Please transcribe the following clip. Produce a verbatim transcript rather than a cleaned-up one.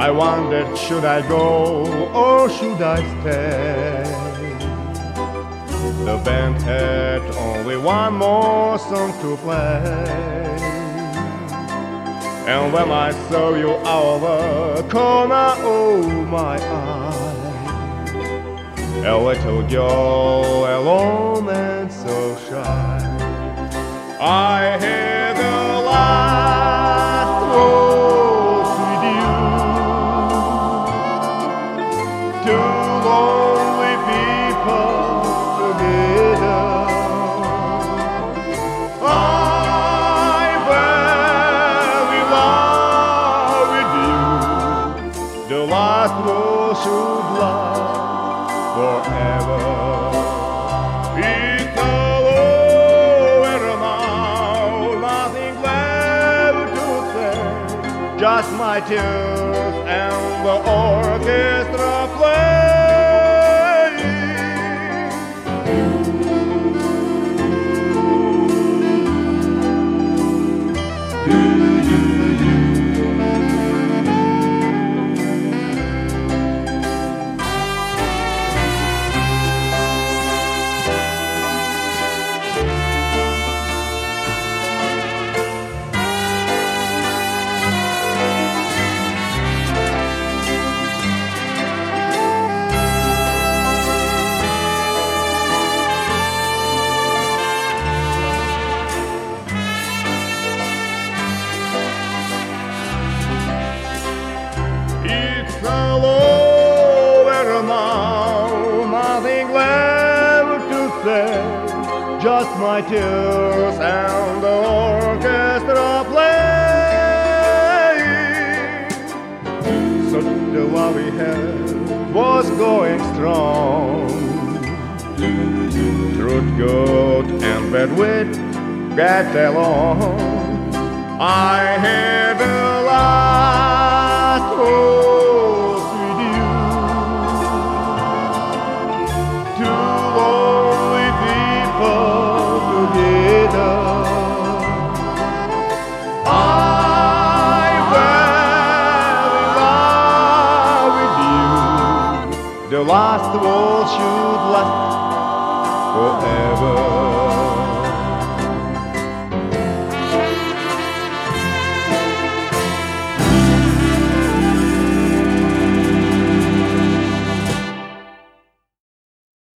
I wondered, should I go or should I stay? The band had only one more song to play, and when I saw you out of the corner of my eye, a little girl alone and so shy, I had the last waltz with you. Two lonely people together. I fell in love with you. The last waltz should last forever. It's all over now, nothing left to say, just my tears and the orchestra playing. It's all over now, nothing left to say, just my tears and the orchestra playing. So the love we had was going strong, truth, good and bad we'd get along. I had the last waltz with you. Two lonely people together. I fell in love with you. The last waltz should last forever.